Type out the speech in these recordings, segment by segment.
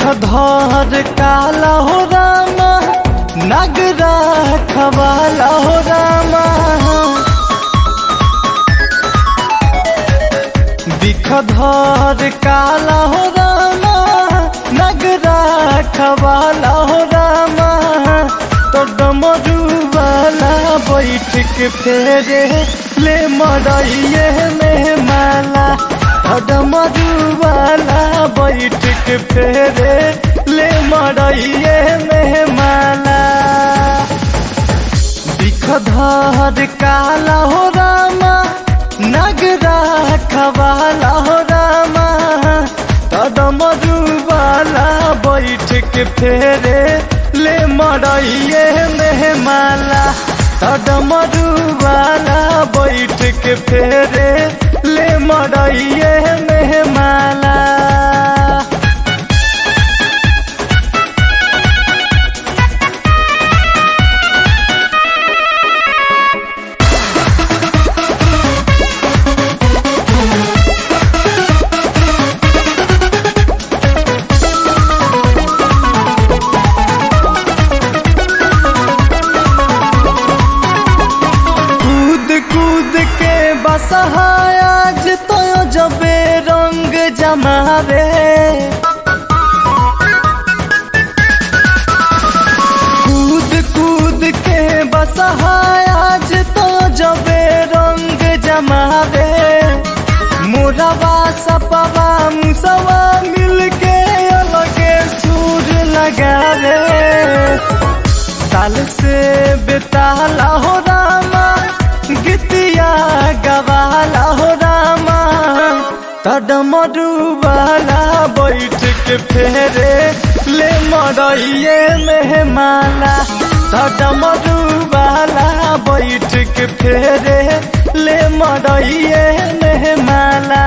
धर काला हो रामा नगरा खवाला हो रामा धर काला हो रामा नगरा खवाला हो रामा तो डमरू वाला बैठ के फेरे ले मरइये में माला डमरू वाला बैठ के फेरे ले मरइये में माला धर काला हो रामा नगरा खवाला हो रामा डमरू वाला बैठ के फेरे ले मरइये में माला डमरू वाला बैठ के फेरे ले मरइये में माला आज तो जबे रंग जमावे कूद कूद के बसहाज तो जबे रंग जमावे मोरवा सपवा मुसवा मिलके अलगे सुर लगावे ताल से बेताला हो रामा गीतिया गवाला हो रामा डमरू वाला बैठ के फेरे ले मरइये में माला डमरू वाला बैठ के फेरे ले मरइये में माला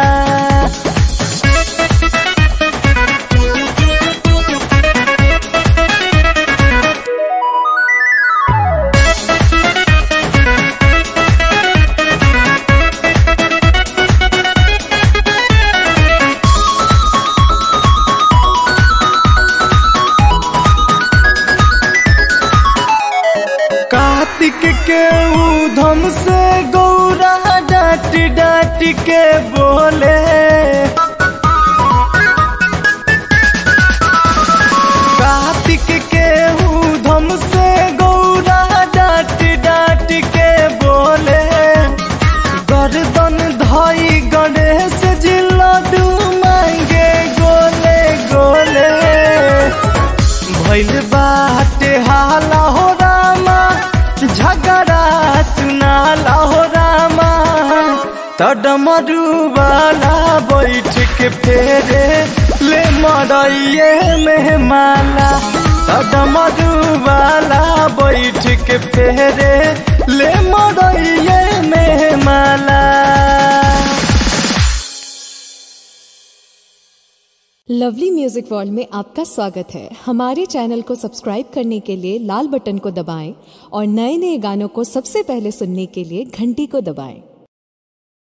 कार्तिक के उधम से गौरा डांट डांट के बोले कार्तिक के उधम से गौरा डांट डांट के बोले गर्दन धई गणेश जी लड्डू मांगे गोले गोले भइल बाटे हाला हो रामा झगड़ा सुनाला हो रामा डमरू वाला बैठ के फेरे ले मरइये में माला डमरू वाला बैठ के फेरे ले मरइये में माला। लवली म्यूजिक वर्ल्ड में आपका स्वागत है। हमारे चैनल को सब्सक्राइब करने के लिए लाल बटन को दबाएं और नए नए गानों को सबसे पहले सुनने के लिए घंटी को दबाएं।